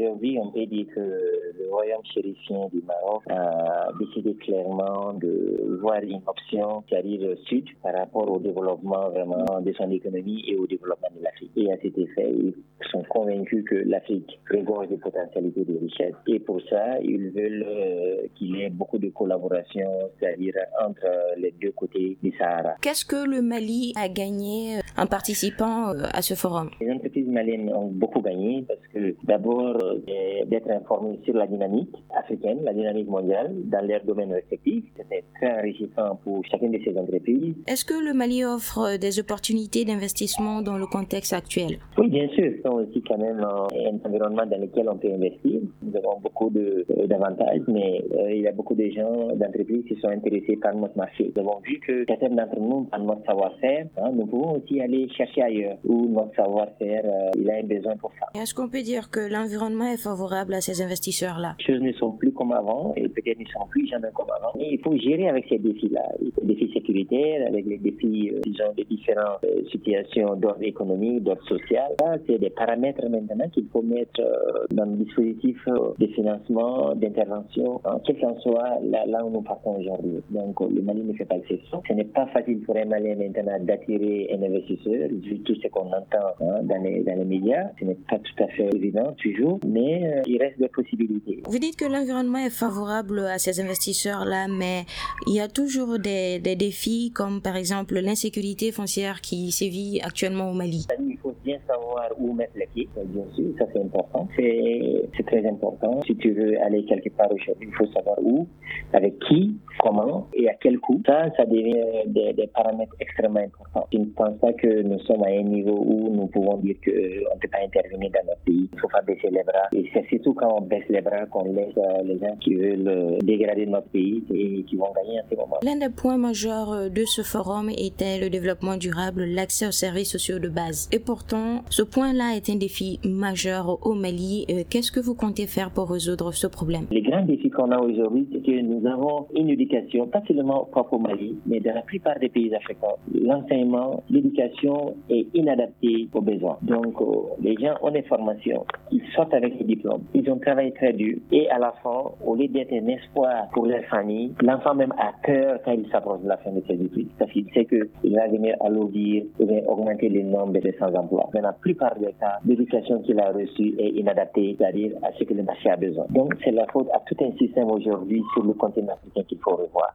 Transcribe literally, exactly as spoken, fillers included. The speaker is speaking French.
Aujourd'hui, on peut dire que le royaume chérifien du Maroc a décidé clairement de voir une option qui arrive au sud par rapport au développement vraiment de son économie et au développement de l'Afrique. Et à cet effet, ils sont convaincus que l'Afrique regorge des potentialités et des richesses. Et pour ça, ils veulent euh, qu'il y ait beaucoup de collaboration, c'est-à-dire entre les deux côtés du Sahara. Qu'est-ce que le Mali a gagné en participant à ce forum? Les entreprises maliennes ont beaucoup gagné parce que d'abord euh, d'être informées sur la dynamique africaine, la dynamique mondiale dans leurs domaines respectifs. C'était très enrichissant pour chacune de ces entreprises. Est-ce que le Mali offre des opportunités d'investissement dans le contexte actuel? Oui, bien sûr. C'est aussi quand même un environnement dans lequel on peut investir. Nous avons beaucoup de, euh, d'avantages, mais euh, il y a beaucoup de gens, d'entreprises qui sont intéressés par notre marché. Nous avons vu que certains d'entre nous, par notre savoir-faire, hein, nous pouvons aussi aller chercher ailleurs où notre savoir-faire, euh, il a un besoin pour ça. Est-ce qu'on peut dire que l'environnement est favorable à ces investisseurs-là? Les choses ne sont plus comme avant et peut-être ne sont plus jamais comme avant. Mais il faut gérer avec ces défis-là. Les défis sécuritaires, avec les défis, euh, disons, des différentes euh, situations d'ordre économique, d'ordre social. Ça, c'est des paramètres maintenant qu'il faut mettre euh, dans le dispositif euh, de financement, d'intervention, hein, quel qu'en soit là, là où nous partons aujourd'hui. Donc, le Mali ne fait pas exception. Ce n'est pas facile pour un Malien maintenant d'attirer un investisseur, vu tout ce qu'on entend hein, dans, les, dans les médias. Ce n'est pas tout à fait évident toujours, mais euh, il reste des possibilités. Vous dites que l'environnement est favorable à ces investisseurs-là, mais il y a toujours des, des défis comme par exemple l'insécurité foncière qui sévit actuellement au Mali. Il faut bien savoir où mettre les pieds, bien sûr, ça c'est important. C'est, c'est très important. Si tu veux aller quelque part aujourd'hui, il faut savoir où, avec qui, comment et à quel coût. Ça, ça devient des, des paramètres extrêmement importants. Je ne pense pas que nous sommes à un niveau où nous pouvons dire qu'on ne peut pas intervenir dans notre pays. Il faut pas baisser les bras. Et c'est surtout quand on baisse les bras qu'on laisse les gens qui veulent dégrader notre pays et qui vont gagner à ce moment. L'un des points majeurs de ce forum était le développement durable, l'accès aux services sociaux de base. Et pourtant, ce point-là est un défi majeur au Mali. Qu'est-ce que vous comptez faire pour résoudre ce problème? Les grands défis qu'on a aujourd'hui, c'est que nous avons une éducation, pas seulement propre au Mali, mais dans la plupart des pays africains. L'enseignement, l'éducation est inadaptée aux besoins. Donc, les gens ont des formations, ils sortent avec des diplômes, ils ont travaillé très dur et à la fin, au lieu d'être un espoir pour leur famille, l'enfant même a peur quand il s'approche de la fin de ses études parce qu'il sait qu'il va venir alourdir ou bien augmenter le nombre de sans-emploi. Dans la plupart des cas, l'éducation qu'il a reçue est inadaptée, c'est-à-dire à ce que le marché a besoin. Donc, c'est la faute à tout un système aujourd'hui sur le continent africain qu'il faut revoir.